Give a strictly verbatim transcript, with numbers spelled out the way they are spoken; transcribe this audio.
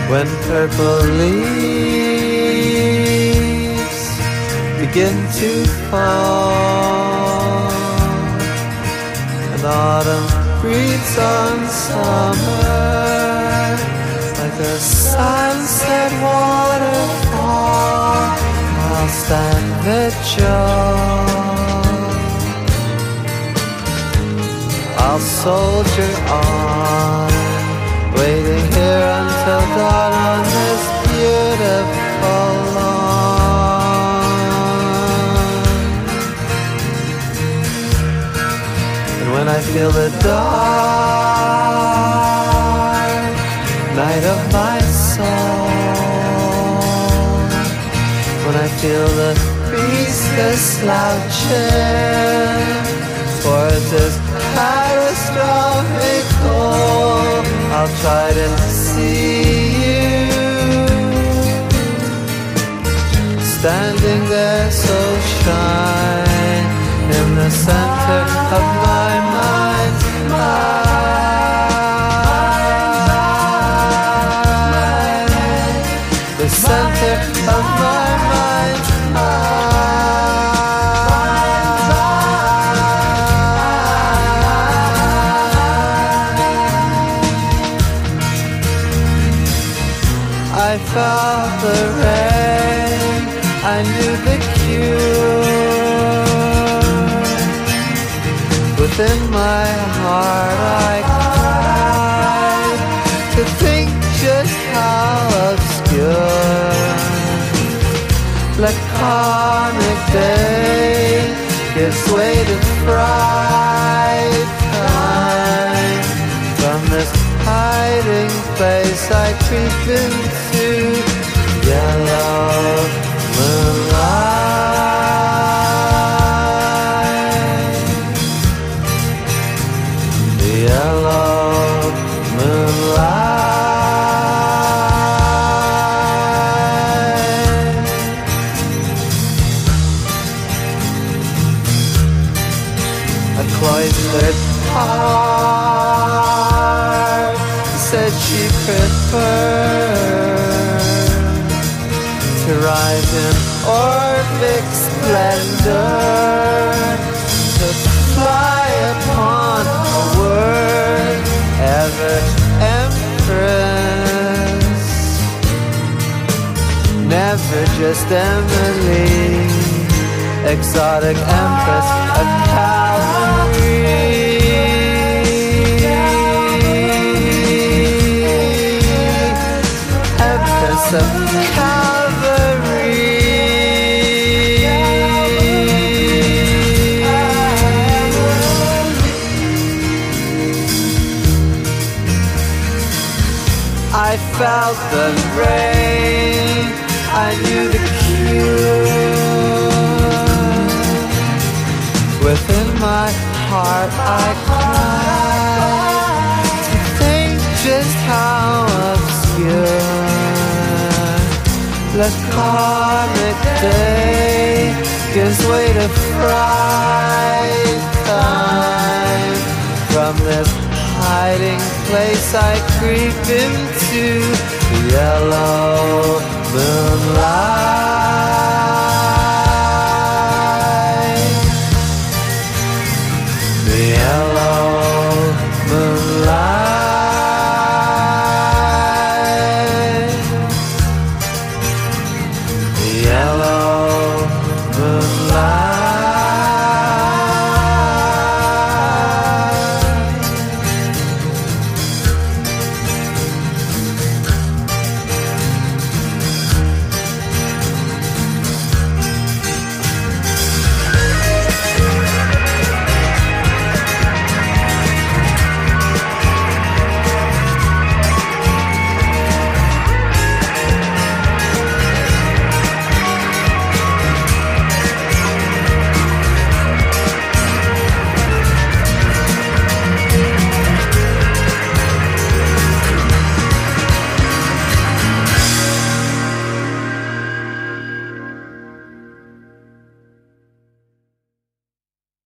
when purple leaves begin to fall, and autumn breathes on summer like a sunset waterfall. I'll stand vigil, I'll soldier on, waiting here until dawn on this beautiful lawn. And when I feel the dark night of my soul, when I feel the breeze slouching towards this catastrophical, I'll try to see you standing there so shine in the center of my mind's eye, the center of my mind's I felt the rain, I knew the cure. Within my heart I cried to think just how obscure laconic day gives way to fright time. From this hiding place I creep into yellow moonlight, the yellow moonlight. A cloistered heart said she preferred to rise in Orphic splendor, to fly upon a word ever empress, never just Emily, exotic empress of Calvary. Empress of Calvary. I felt the rain, I knew the cure. Within my heart I cried to think just how obscure laconic day gives way to fright time. From this hiding place I creep into the yellow moonlight.